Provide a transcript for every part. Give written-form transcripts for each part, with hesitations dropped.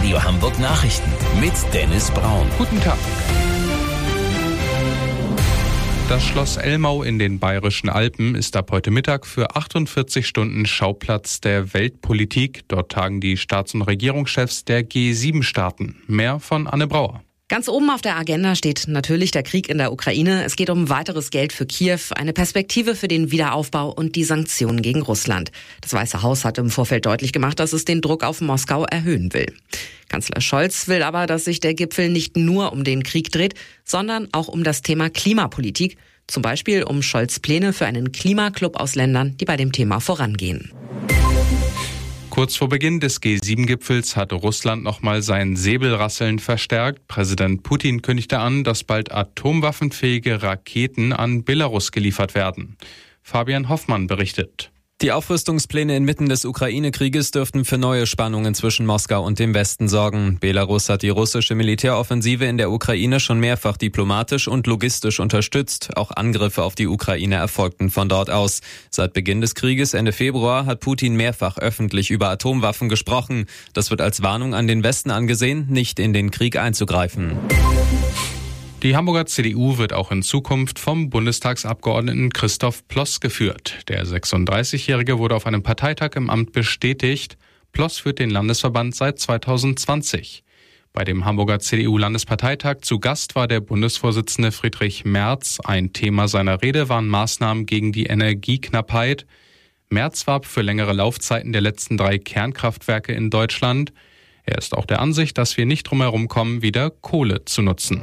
Radio Hamburg Nachrichten mit Dennis Braun. Guten Tag. Das Schloss Elmau in den Bayerischen Alpen ist ab heute Mittag für 48 Stunden Schauplatz der Weltpolitik. Dort tagen die Staats- und Regierungschefs der G7-Staaten. Mehr von Anne Brauer. Ganz oben auf der Agenda steht natürlich der Krieg in der Ukraine. Es geht um weiteres Geld für Kiew, eine Perspektive für den Wiederaufbau und die Sanktionen gegen Russland. Das Weiße Haus hat im Vorfeld deutlich gemacht, dass es den Druck auf Moskau erhöhen will. Kanzler Scholz will aber, dass sich der Gipfel nicht nur um den Krieg dreht, sondern auch um das Thema Klimapolitik. Zum Beispiel um Scholz' Pläne für einen Klimaclub aus Ländern, die bei dem Thema vorangehen. Kurz vor Beginn des G7-Gipfels hat Russland nochmal sein Säbelrasseln verstärkt. Präsident Putin kündigte an, dass bald atomwaffenfähige Raketen an Belarus geliefert werden. Fabian Hoffmann berichtet. Die Aufrüstungspläne inmitten des Ukraine-Krieges dürften für neue Spannungen zwischen Moskau und dem Westen sorgen. Belarus hat die russische Militäroffensive in der Ukraine schon mehrfach diplomatisch und logistisch unterstützt. Auch Angriffe auf die Ukraine erfolgten von dort aus. Seit Beginn des Krieges Ende Februar hat Putin mehrfach öffentlich über Atomwaffen gesprochen. Das wird als Warnung an den Westen angesehen, nicht in den Krieg einzugreifen. Die Hamburger CDU wird auch in Zukunft vom Bundestagsabgeordneten Christoph Ploss geführt. Der 36-Jährige wurde auf einem Parteitag im Amt bestätigt. Ploss führt den Landesverband seit 2020. Bei dem Hamburger CDU-Landesparteitag zu Gast war der Bundesvorsitzende Friedrich Merz. Ein Thema seiner Rede waren Maßnahmen gegen die Energieknappheit. Merz warb für längere Laufzeiten der letzten 3 Kernkraftwerke in Deutschland. Er ist auch der Ansicht, dass wir nicht drum herum kommen, wieder Kohle zu nutzen.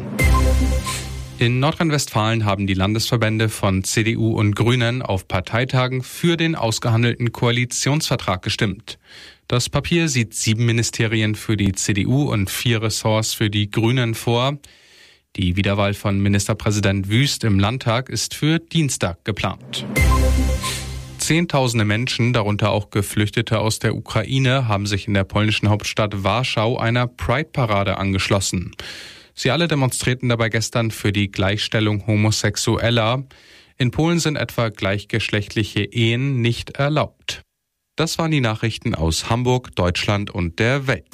In Nordrhein-Westfalen haben die Landesverbände von CDU und Grünen auf Parteitagen für den ausgehandelten Koalitionsvertrag gestimmt. Das Papier sieht 7 Ministerien für die CDU und 4 Ressorts für die Grünen vor. Die Wiederwahl von Ministerpräsident Wüst im Landtag ist für Dienstag geplant. Zehntausende Menschen, darunter auch Geflüchtete aus der Ukraine, haben sich in der polnischen Hauptstadt Warschau einer Pride-Parade angeschlossen. Sie alle demonstrierten dabei gestern für die Gleichstellung Homosexueller. In Polen sind etwa gleichgeschlechtliche Ehen nicht erlaubt. Das waren die Nachrichten aus Hamburg, Deutschland und der Welt.